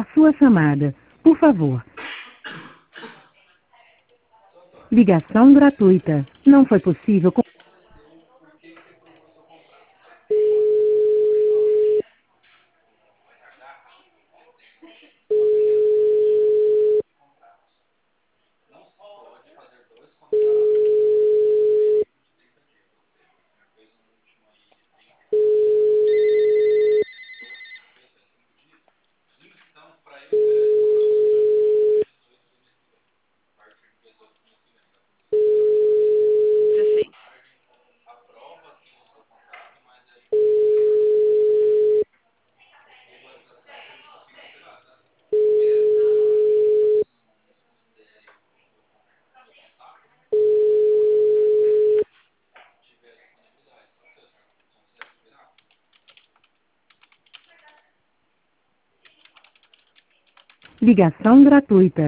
sua chamada. Por favor. Ligação gratuita. Não foi possível. Ligação gratuita.